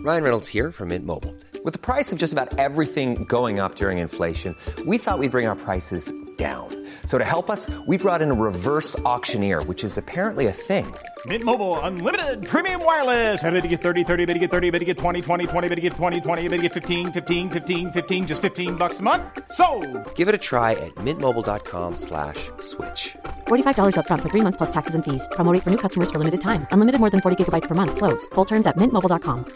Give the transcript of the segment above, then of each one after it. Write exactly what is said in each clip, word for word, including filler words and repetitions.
Ryan Reynolds here from Mint Mobile. With the price of just about everything going up during inflation, we thought we'd bring our prices down. So to help us, we brought in a reverse auctioneer, which is apparently a thing. Mint Mobile Unlimited Premium Wireless. How to get thirty, thirty, how to get thirty, how to get twenty, twenty, twenty, how to get twenty, twenty, how to get fifteen, fifteen, fifteen, fifteen, just fifteen bucks a month? Sold! Give it a try at mintmobile.com slash switch. forty-five dollars up front for three months plus taxes and fees. Promo rate for new customers for limited time. Unlimited more than forty gigabytes per month. Slows full terms at mint mobile dot com.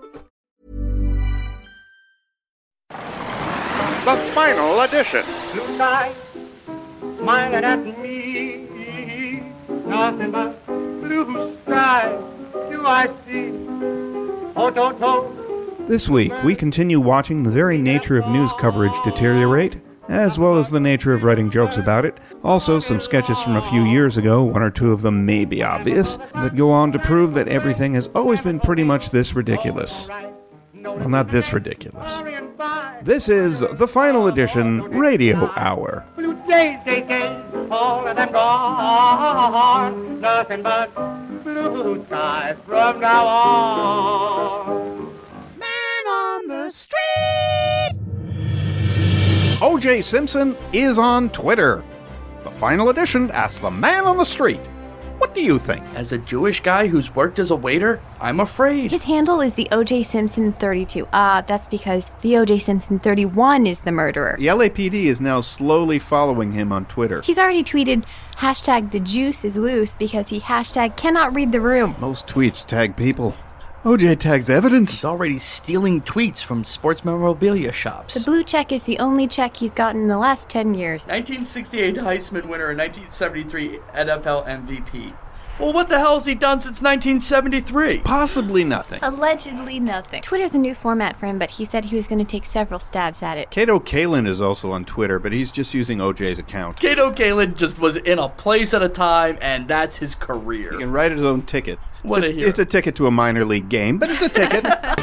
The final edition. Tonight, smiling at me, nothing but blue skies do I see. Oh, don't, don't. This week, we continue watching the very nature of news coverage deteriorate, as well as the nature of writing jokes about it. Also, some sketches from a few years ago, one or two of them may be obvious, that go on to prove that everything has always been pretty much this ridiculous. Well, not this ridiculous. This is the Final Edition Radio Hour. Blue days, day, days, all of them gone. Nothing but blue skies from now on. Man on the street! O J Simpson is on Twitter. The Final Edition asks the man on the street, what do you think? As a Jewish guy who's worked as a waiter, I'm afraid. His handle is the O J Simpson thirty-two. Ah, uh, that's because the O J Simpson thirty-one is the murderer. The L A P D is now slowly following him on Twitter. He's already tweeted, hashtag the juice is loose because he hashtag cannot read the room. Most tweets tag people. O J tags evidence. He's already stealing tweets from sports memorabilia shops. The blue check is the only check he's gotten in the last ten years. nineteen sixty-eight Heisman winner and nineteen seventy-three N F L M V P. Well, what the hell has he done since nineteen seventy-three? Possibly nothing. Allegedly nothing. Twitter's a new format for him, but he said he was going to take several stabs at it. Kato Kalin is also on Twitter, but he's just using O J's account. Kato Kalin just was in a place at a time, and that's his career. He can write his own ticket. What it's a, a, it's a ticket to a minor league game, but it's a ticket.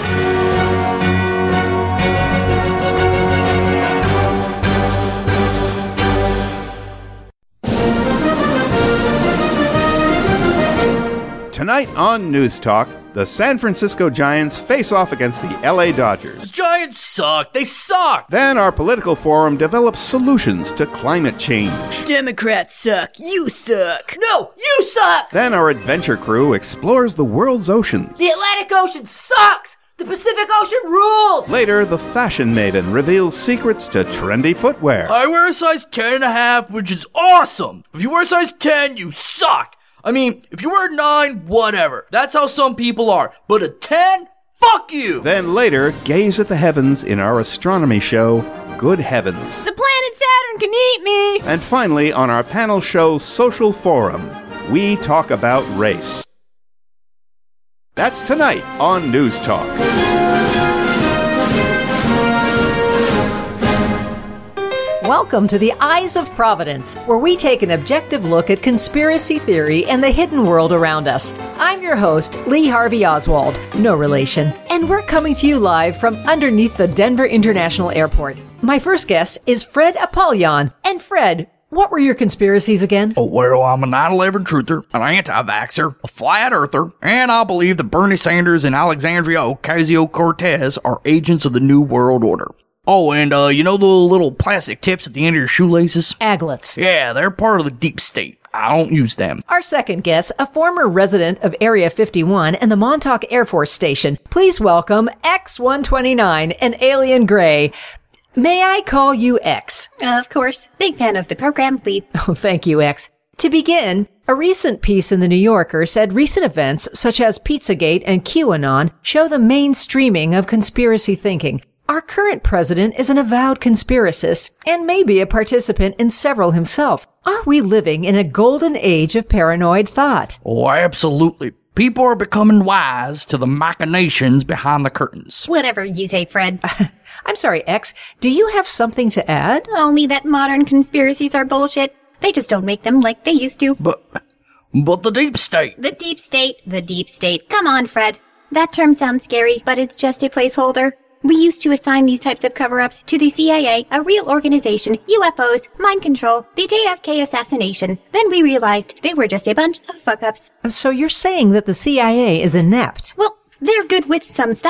Tonight on News Talk, the San Francisco Giants face off against the L A Dodgers. The Giants suck. They suck. Then our political forum develops solutions to climate change. Democrats suck. You suck. No, you suck. Then our adventure crew explores the world's oceans. The Atlantic Ocean sucks. The Pacific Ocean rules. Later, the fashion maven reveals secrets to trendy footwear. I wear a size ten and a half, which is awesome. If you wear a size ten, you suck. I mean, if you were a nine, whatever. That's how some people are. But a ten? Fuck you! Then later, gaze at the heavens in our astronomy show, Good Heavens. The planet Saturn can eat me! And finally, on our panel show, Social Forum, we talk about race. That's tonight on News Talk. Welcome to the Eyes of Providence, where we take an objective look at conspiracy theory and the hidden world around us. I'm your host, Lee Harvey Oswald, no relation, and we're coming to you live from underneath the Denver International Airport. My first guest is Fred Apollyon. And Fred, what were your conspiracies again? Oh, well, I'm a nine eleven truther, an anti-vaxxer, a flat earther, and I believe that Bernie Sanders and Alexandria Ocasio-Cortez are agents of the New World Order. Oh, and, uh, you know the little plastic tips at the end of your shoelaces? Aglets. Yeah, they're part of the deep state. I don't use them. Our second guest, a former resident of Area fifty-one and the Montauk Air Force Station. Please welcome X one twenty-nine and Alien Gray. May I call you X? Uh, of course. Big fan of the program, please. Oh, thank you, X. To begin, a recent piece in The New Yorker said recent events such as Pizzagate and QAnon show the mainstreaming of conspiracy thinking. Our current president is an avowed conspiracist and may be a participant in several himself. Are we living in a golden age of paranoid thought? Oh, absolutely. People are becoming wise to the machinations behind the curtains. Whatever you say, Fred. I'm sorry, X. Do you have something to add? Only that modern conspiracies are bullshit. They just don't make them like they used to. But, but the deep state. The deep state, the deep state. Come on, Fred. That term sounds scary, but it's just a placeholder. We used to assign these types of cover-ups to the C I A, a real organization, U F Os, mind control, the J F K assassination. Then we realized they were just a bunch of fuck-ups. So you're saying that the C I A is inept? Well, they're good with some stuff.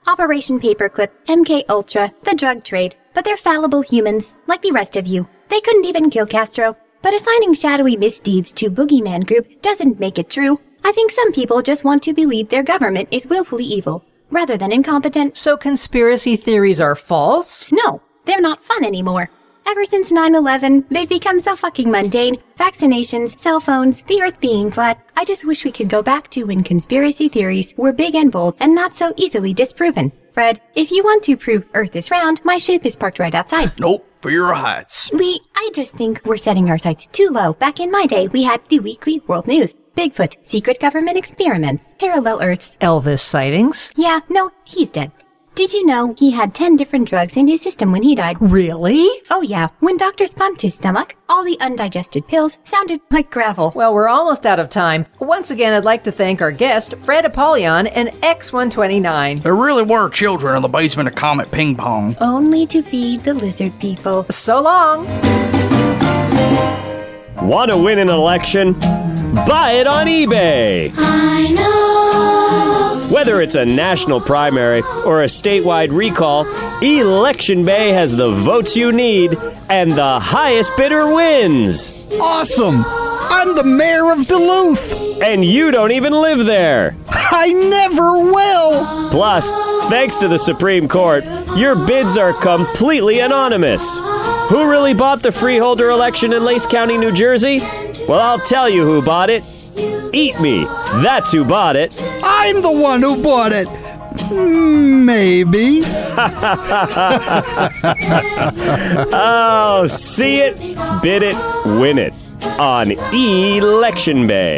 Operation Paperclip, M K Ultra, the drug trade. But they're fallible humans, like the rest of you. They couldn't even kill Castro. But assigning shadowy misdeeds to Boogeyman Group doesn't make it true. I think some people just want to believe their government is willfully evil, rather than incompetent. So conspiracy theories are false? No, they're not fun anymore. Ever since nine eleven, they've become so fucking mundane. Vaccinations, cell phones, the earth being flat. I just wish we could go back to when conspiracy theories were big and bold and not so easily disproven. Fred, if you want to prove Earth is round, my ship is parked right outside. Nope, for your heights. Lee, I just think we're setting our sights too low. Back in my day, we had the weekly world news. Bigfoot, secret government experiments, parallel Earths. Elvis sightings? Yeah, no, he's dead. Did you know he had ten different drugs in his system when he died? Really? Oh yeah, when doctors pumped his stomach, all the undigested pills sounded like gravel. Well, we're almost out of time. Once again, I'd like to thank our guest, Fred Apollyon and X one twenty-nine. There really were children in the basement of Comet Ping Pong. Only to feed the lizard people. So long! Want to win an election? Buy it on eBay! I know. Whether it's a national primary or a statewide recall, Election Bay has the votes you need, and the highest bidder wins. Awesome! I'm the mayor of Duluth! And you don't even live there. I never will! Plus, thanks to the Supreme Court, your bids are completely anonymous. Who really bought the freeholder election in Lacey County, New Jersey? Well, I'll tell you who bought it. Eat Me. That's who bought it. I'm the one who bought it. Maybe. Oh, see it, bid it, win it on Election Bay.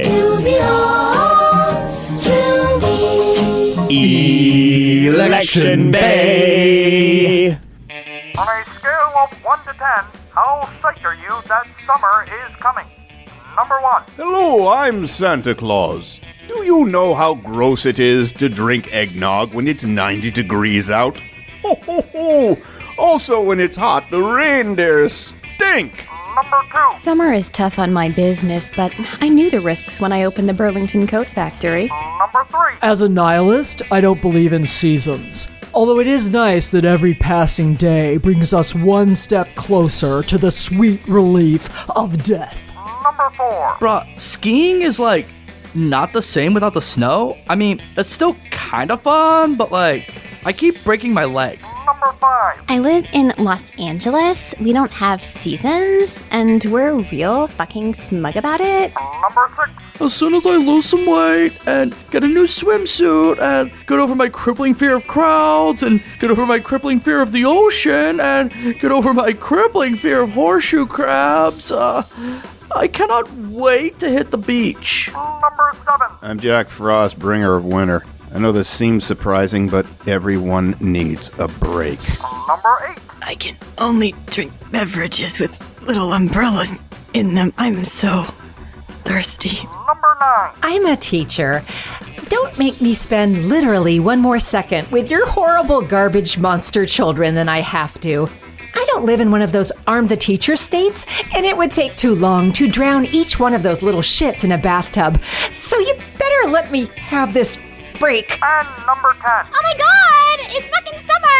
Election Bay. On a scale of one to ten, how psyched are you that summer is coming? Number one. Hello, I'm Santa Claus. Do you know how gross it is to drink eggnog when it's ninety degrees out? Ho, ho, ho. Also, when it's hot, the reindeers stink. Number two. Summer is tough on my business, but I knew the risks when I opened the Burlington Coat Factory. Number three. As a nihilist, I don't believe in seasons. Although it is nice that every passing day brings us one step closer to the sweet relief of death. Number four. Bruh, skiing is like not the same without the snow. I mean, it's still kind of fun, but like, I keep breaking my leg. Number five. I live in Los Angeles. We don't have seasons, and we're real fucking smug about it. Number six. As soon as I lose some weight and get a new swimsuit and get over my crippling fear of crowds and get over my crippling fear of the ocean and get over my crippling fear of horseshoe crabs, uh, I cannot wait to hit the beach. Number seven. I'm Jack Frost, bringer of winter. I know this seems surprising, but everyone needs a break. Number eight. I can only drink beverages with little umbrellas in them. I'm so thirsty. Number nine. I'm a teacher. Don't make me spend literally one more second with your horrible garbage monster children than I have to. I don't live in one of those arm the teacher states, and it would take too long to drown each one of those little shits in a bathtub. So you better let me have this break. And number ten. Oh my god! It's fucking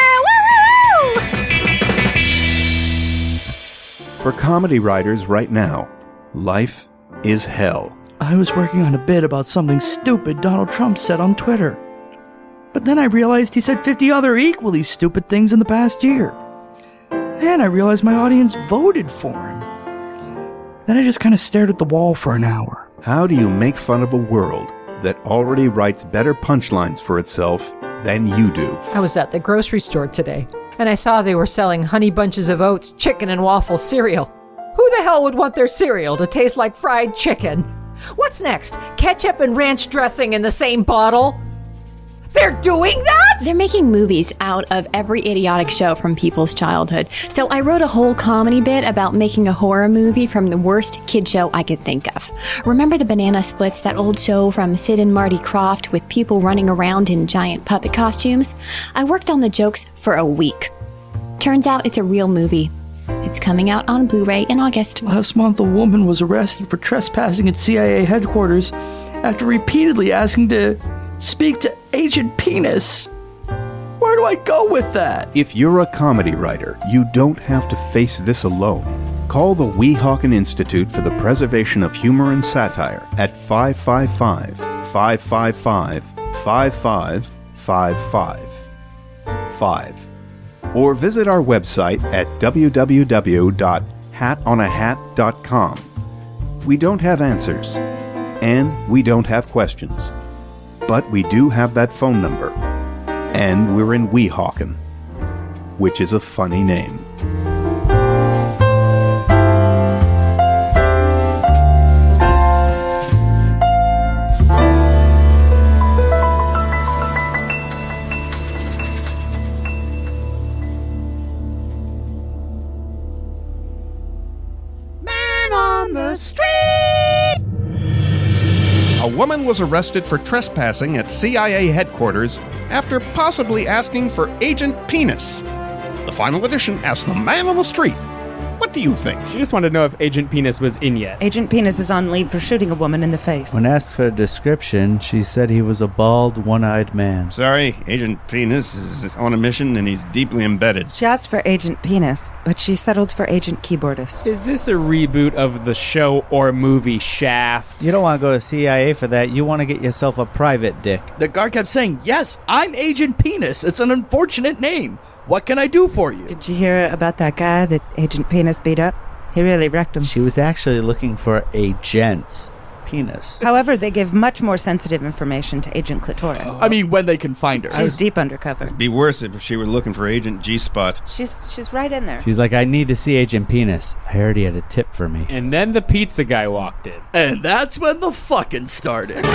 summer! Woo woo woo! For comedy writers right now, life is hell. I was working on a bit about something stupid Donald Trump said on Twitter. But then I realized he said fifty other equally stupid things in the past year. Then I realized my audience voted for him. Then I just kind of stared at the wall for an hour. How do you make fun of a world that already writes better punchlines for itself than you do? I was at the grocery store today, and I saw they were selling Honey Bunches of Oats chicken and waffle cereal. Who the hell would want their cereal to taste like fried chicken? What's next? Ketchup and ranch dressing in the same bottle? They're doing that?! They're making movies out of every idiotic show from people's childhood. So I wrote a whole comedy bit about making a horror movie from the worst kid show I could think of. Remember the Banana Splits, that old show from Sid and Marty Krofft with people running around in giant puppet costumes? I worked on the jokes for a week. Turns out it's a real movie. It's coming out on Blu-ray in August. Last month, a woman was arrested for trespassing at C I A headquarters after repeatedly asking to speak to Agent Penis. do I go with that? If you're a comedy writer, you don't have to face this alone. Call the Weehawken Institute for the Preservation of Humor and Satire at five five five, five five five, five five five five five. Or visit our website at w w w dot hat on a hat dot com. We don't have answers, and we don't have questions, but we do have that phone number, and we're in Weehawken, which is a funny name. Street! A woman was arrested for trespassing at C I A headquarters after possibly asking for Agent Penis. The final edition asks the man on the street, what do you think? She just wanted to know if Agent Penis was in yet. Agent Penis is on leave for shooting a woman in the face. When asked for a description, she said he was a bald, one-eyed man. Sorry, Agent Penis is on a mission and he's deeply embedded. She asked for Agent Penis, but she settled for Agent Keyboardist. Is this a reboot of the show or movie Shaft? You don't want to go to C I A for that. You want to get yourself a private dick. The guard kept saying, yes, I'm Agent Penis. It's an unfortunate name. What can I do for you? Did you hear about that guy that Agent Penis beat up? He really wrecked him. She was actually looking for a gent's penis. However, they give much more sensitive information to Agent Clitoris. I mean, when they can find her. She's deep undercover. It'd be worse if she were looking for Agent G-Spot. She's she's right in there. She's like, I need to see Agent Penis. I heard he had a tip for me. And then the pizza guy walked in. And that's when the fucking started.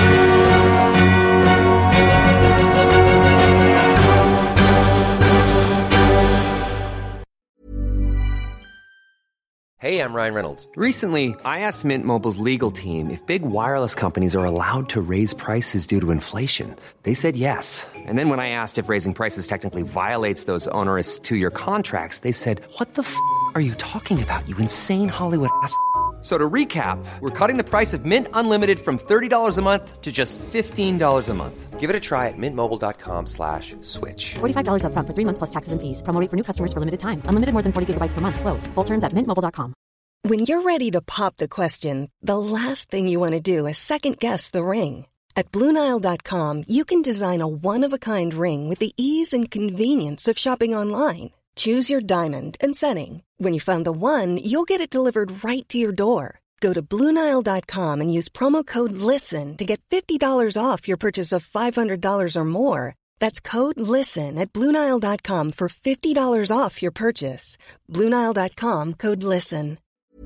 Hey, I'm Ryan Reynolds. Recently, I asked Mint Mobile's legal team if big wireless companies are allowed to raise prices due to inflation. They said yes. And then when I asked if raising prices technically violates those onerous two-year contracts, they said, what the f*** are you talking about, you insane Hollywood ass f- So to recap, we're cutting the price of Mint Unlimited from thirty dollars a month to just fifteen dollars a month. Give it a try at mintmobile.com slash switch. forty-five dollars up front for three months plus taxes and fees. Promo rate for new customers for limited time. Unlimited more than forty gigabytes per month. Slows full terms at mint mobile dot com. When you're ready to pop the question, the last thing you want to do is second-guess the ring. At Blue Nile dot com, you can design a one-of-a-kind ring with the ease and convenience of shopping online. Choose your diamond and setting. When you find the one, you'll get it delivered right to your door. Go to Blue Nile dot com and use promo code LISTEN to get fifty dollars off your purchase of five hundred dollars or more. That's code LISTEN at Blue Nile dot com for fifty dollars off your purchase. Blue Nile dot com, code LISTEN.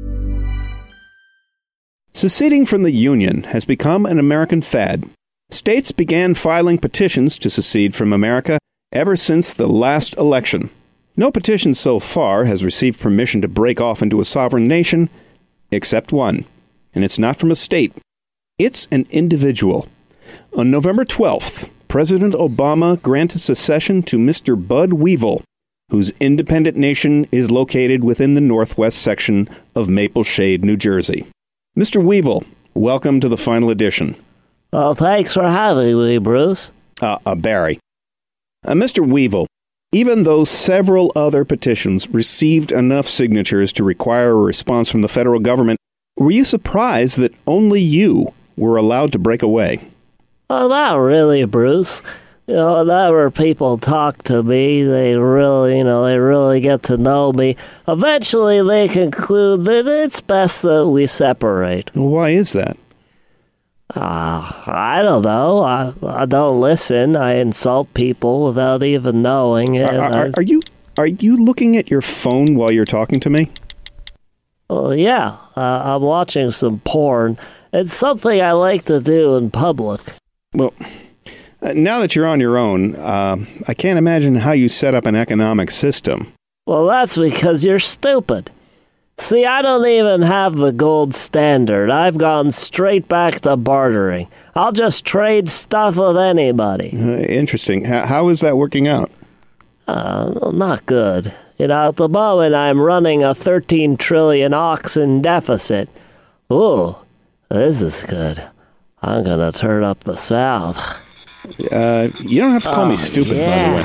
Seceding from the Union has become an American fad. States began filing petitions to secede from America ever since the last election. No petition so far has received permission to break off into a sovereign nation, except one. And it's not from a state. It's an individual. On November twelfth, President Obama granted secession to Mister Bud Weevil, whose independent nation is located within the northwest section of Maple Shade, New Jersey. Mister Weevil, welcome to the final edition. Well, thanks for having me, Bruce. Uh, uh Barry. Uh, Mister Weevil, even though several other petitions received enough signatures to require a response from the federal government, were you surprised that only you were allowed to break away? Well, not really, Bruce. You know, whenever people talk to me, they really, you know, they really get to know me. Eventually, they conclude that it's best that we separate. Why is that? Uh, I don't know. I, I don't listen. I insult people without even knowing it. Are, are, are you are you looking at your phone while you're talking to me? Oh, yeah. Uh, I'm watching some porn. It's something I like to do in public. Well, uh, now that you're on your own, uh, I can't imagine how you set up an economic system. Well, that's because you're stupid. See, I don't even have the gold standard. I've gone straight back to bartering. I'll just trade stuff with anybody. Uh, interesting. H- how is that working out? Uh, not good. You know, at the moment, I'm running a thirteen trillion oxen deficit. Ooh, this is good. I'm gonna turn up the sound. Uh, you don't have to call oh, me stupid, yeah. by the way.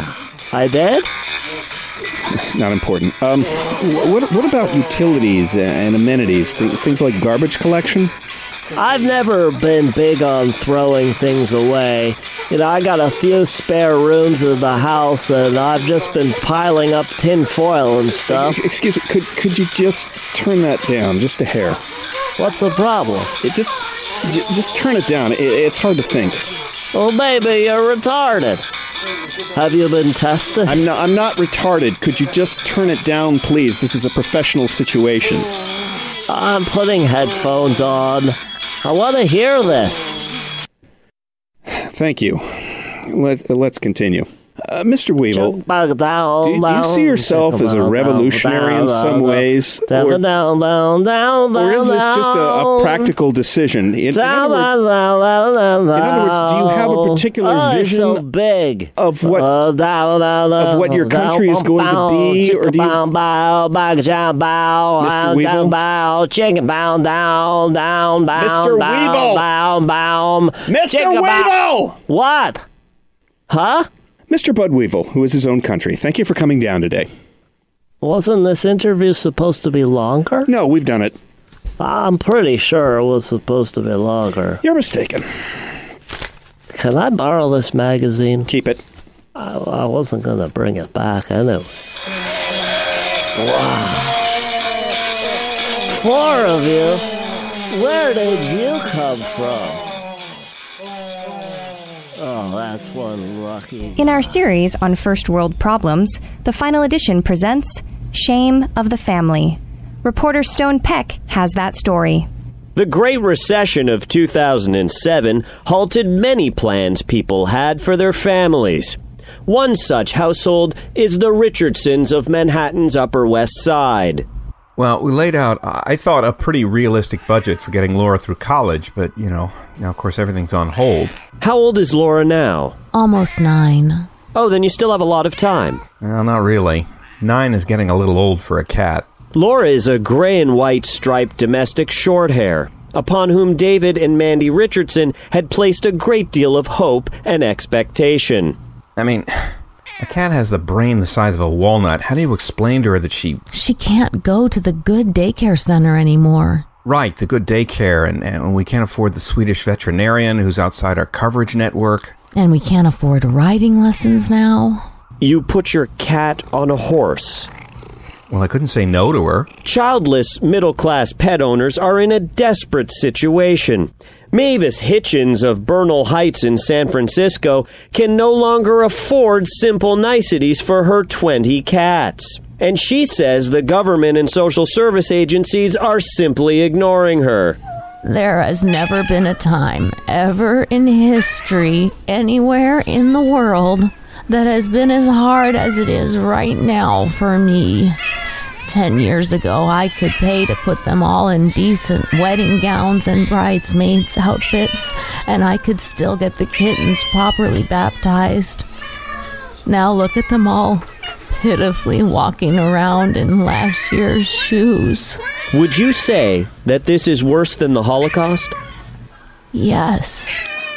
I did? Not important. Um, what what about utilities and amenities? Th- things like garbage collection? I've never been big on throwing things away. You know, I got a few spare rooms in the house, and I've just been piling up tin foil and stuff. Excuse me, could could you just turn that down just a hair? What's the problem? It just j- just turn it down. It, it's hard to think. Well, maybe you're retarded. Have you been tested? I'm not. I'm not retarded. Could you just turn it down, please? This is a professional situation. I'm putting headphones on. I want to hear this. Thank you. Let, let's continue. Uh, Mister Weevil, do, do you see yourself as a revolutionary in some ways? Or, or is this just a, a practical decision? In, in, other words, in other words, do you have a particular oh, vision so big. of what of what your country is going to be? Or do you, Mister Weevil? Chicken bow down, down, bow, Mister Weevil! Bow, bow, Mister Weevil! What? Huh? Mister Bud Weevil, who is his own country, thank you for coming down today. Wasn't this interview supposed to be longer? No, we've done it. I'm pretty sure it was supposed to be longer. You're mistaken. Can I borrow this magazine? Keep it. I, I wasn't going to bring it back anyway. Wow. Four of you? Where did you come from? Oh, that's one lucky. In our series on first world problems, the final edition presents Shame of the Family. Reporter Stone Peck has that story. The Great Recession of two thousand seven halted many plans people had for their families. One such household is the Richardsons of Manhattan's Upper West Side. Well, we laid out, I thought, a pretty realistic budget for getting Laura through college, but, you know, now, of course, everything's on hold. How old is Laura now? Almost nine. Oh, then you still have a lot of time. Well, not really. Nine is getting a little old for a cat. Laura is a gray and white striped domestic shorthair, upon whom David and Mandy Richardson had placed a great deal of hope and expectation. I mean, a cat has a brain the size of a walnut. How do you explain to her that she... She can't go to the good daycare center anymore. Right, the good daycare, and, and we can't afford the Swedish veterinarian who's outside our coverage network. And we can't afford riding lessons now. You put your cat on a horse. Well, I couldn't say no to her. Childless, middle-class pet owners are in a desperate situation. Mavis Hitchens of Bernal Heights in San Francisco can no longer afford simple niceties for her twenty cats. And she says the government and social service agencies are simply ignoring her. There has never been a time, ever in history, anywhere in the world, that has been as hard as it is right now for me. Ten years ago, I could pay to put them all in decent wedding gowns and bridesmaids' outfits, and I could still get the kittens properly baptized. Now look at them all, pitifully walking around in last year's shoes. Would you say that this is worse than the Holocaust? Yes.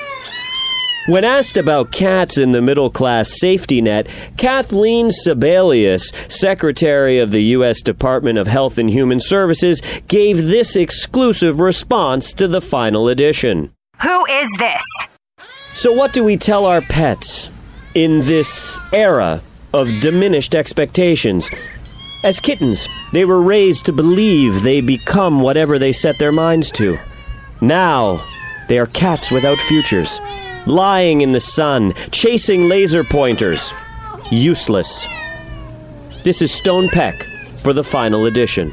When asked about cats in the middle-class safety net, Kathleen Sebelius, Secretary of the U S Department of Health and Human Services, gave this exclusive response to the final edition. Who is this? So what do we tell our pets in this era of diminished expectations? As kittens, they were raised to believe they become whatever they set their minds to. Now, they are cats without futures, lying in the sun, chasing laser pointers. Useless. This is Stone Peck for the final edition.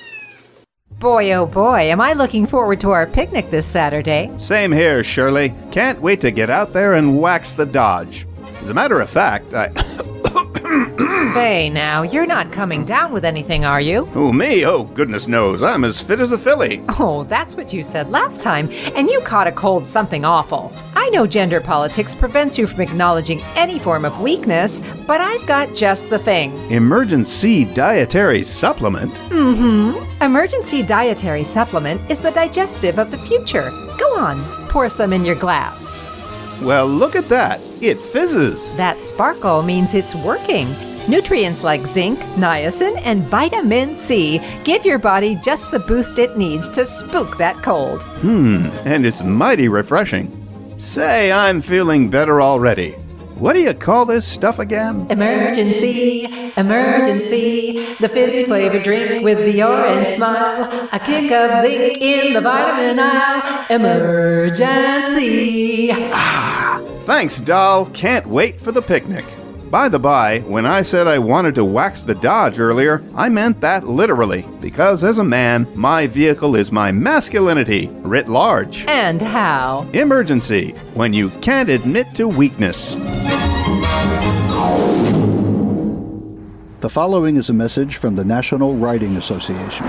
Boy, oh boy, am I looking forward to our picnic this Saturday. Same here, Shirley. Can't wait to get out there and wax the Dodge. As a matter of fact, I... Say now, you're not coming down with anything, are you? Who, me? Oh, goodness knows. I'm as fit as a filly. Oh, that's what you said last time, and you caught a cold something awful. I know gender politics prevents you from acknowledging any form of weakness, but I've got just the thing. Emergency dietary supplement? Mm-hmm. Emergency dietary supplement is the digestive of the future. Go on, pour some in your glass. Well, look at that. It fizzes. That sparkle means it's working. Nutrients like zinc, niacin, and vitamin C give your body just the boost it needs to spook that cold. Hmm, and it's mighty refreshing. Say, I'm feeling better already. What do you call this stuff again? Emergency, emergency, the fizzy flavored drink with the orange smile. A kick of zinc in the vitamin aisle. Emergency. Ah, thanks, doll. Can't wait for the picnic. By the by, when I said I wanted to wax the Dodge earlier, I meant that literally, because as a man, my vehicle is my masculinity, writ large. And how? Emergency, when you can't admit to weakness. The following is a message from the National Riding Association.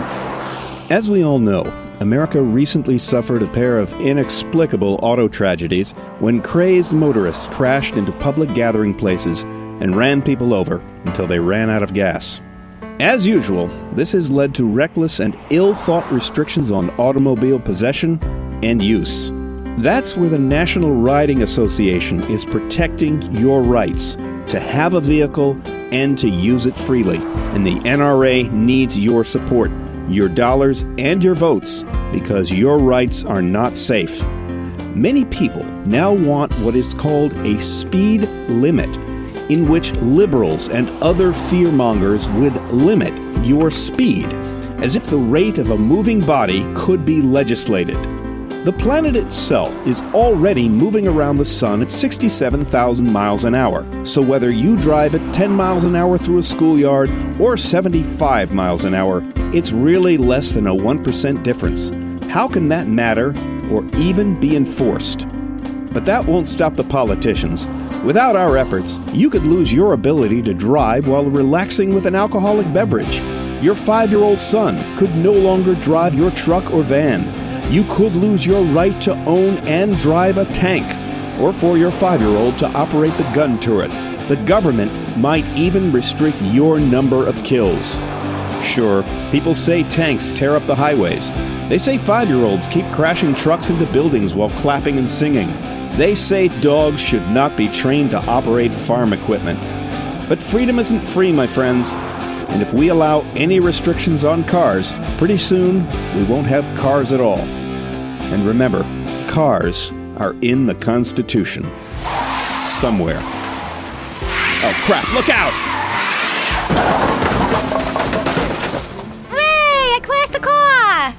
As we all know, America recently suffered a pair of inexplicable auto tragedies when crazed motorists crashed into public gathering places and ran people over until they ran out of gas. As usual, this has led to reckless and ill-thought restrictions on automobile possession and use. That's where the National Riding Association is protecting your rights to have a vehicle and to use it freely. And the N R A needs your support, your dollars, and your votes, because your rights are not safe. Many people now want what is called a speed limit, in which liberals and other fearmongers would limit your speed, as if the rate of a moving body could be legislated. The planet itself is already moving around the sun at sixty-seven thousand miles an hour, so whether you drive at ten miles an hour through a schoolyard or seventy-five miles an hour, it's really less than a one percent difference. How can that matter or even be enforced? But that won't stop the politicians. Without our efforts, you could lose your ability to drive while relaxing with an alcoholic beverage. Your five-year-old son could no longer drive your truck or van. You could lose your right to own and drive a tank, or for your five-year-old to operate the gun turret. The government might even restrict your number of kills. Sure, people say tanks tear up the highways. They say five-year-olds keep crashing trucks into buildings while clapping and singing. They say dogs should not be trained to operate farm equipment. But freedom isn't free, my friends. And if we allow any restrictions on cars, pretty soon we won't have cars at all. And remember, cars are in the Constitution. Somewhere. Oh, crap, look out! Hooray! I crashed the car!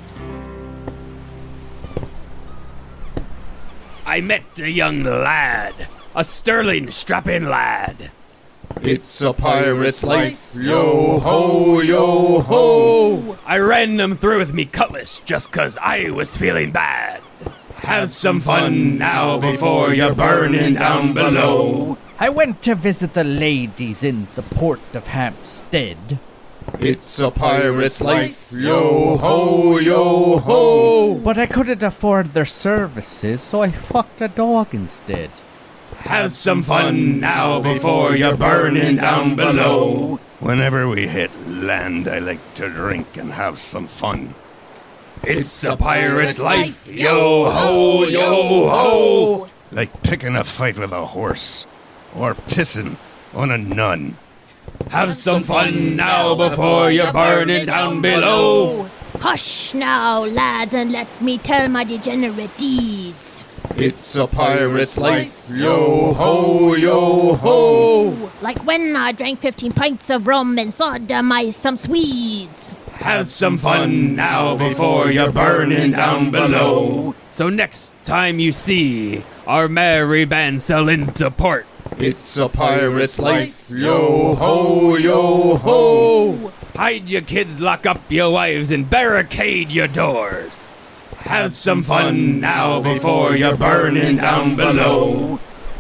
I met a young lad, a sterling strapping lad. It's a pirate's life, yo-ho, yo-ho. I ran him through with me cutlass just 'cause I was feeling bad. Have some fun now before you're burning down below. I went to visit the ladies in the port of Hampstead. It's a pirate's life, yo-ho, yo-ho. But I couldn't afford their services, so I fucked a dog instead. Have some fun now before you're burning down below. Whenever we hit land, I like to drink and have some fun. It's a pirate's life, yo-ho, yo-ho. Like picking a fight with a horse, or pissing on a nun. Have some fun now before you're burning down below. Hush now, lads, and let me tell my degenerate deeds. It's a pirate's life, yo-ho, yo-ho. Like when I drank fifteen pints of rum and sodomized some Swedes. Have some fun now before you're burning down below. So next time you see our merry band sail into port, it's a pirate's life, yo-ho, yo-ho. Hide your kids, lock up your wives, and barricade your doors. Have some fun now before you're burning down below.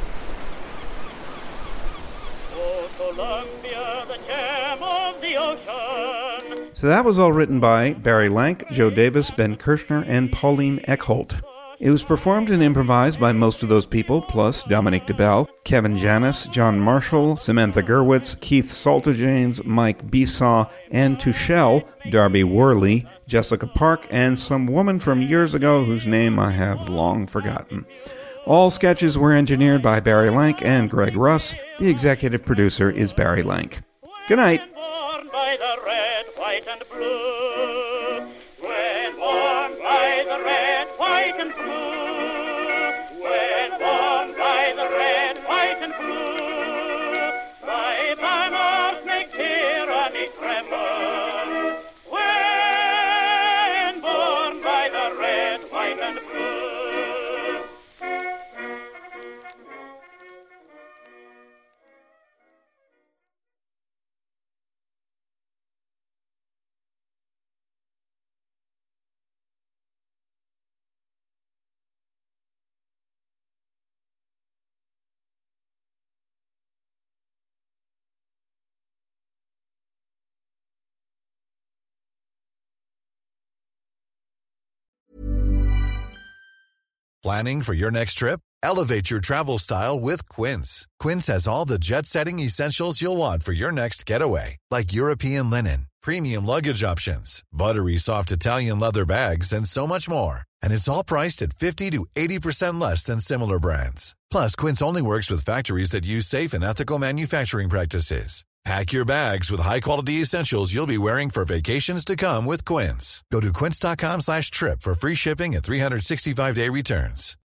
So that was all written by Barry Lank, Joe Davis, Ben Kirshner, and Pauline Eckholt. It was performed and improvised by most of those people, plus Dominique DeBell, Kevin Janis, John Marshall, Samantha Gerwitz, Keith Saltajanes, Mike Besaw, Ann Tuchel, Darby Worley, Jessica Park, and some woman from years ago whose name I have long forgotten. All sketches were engineered by Barry Lank and Greg Russ. The executive producer is Barry Lank. Good night. By the red, white, and blue. When worn by the red, white, and blue. When worn by the red, white, and blue. My banners make tyranny tremble. When born by the red, white, and blue. Planning for your next trip? Elevate your travel style with Quince. Quince has all the jet-setting essentials you'll want for your next getaway, like European linen, premium luggage options, buttery soft Italian leather bags, and so much more. And it's all priced at fifty to eighty percent less than similar brands. Plus, Quince only works with factories that use safe and ethical manufacturing practices. Pack your bags with high-quality essentials you'll be wearing for vacations to come with Quince. Go to quince.com slash trip for free shipping and three sixty-five day returns.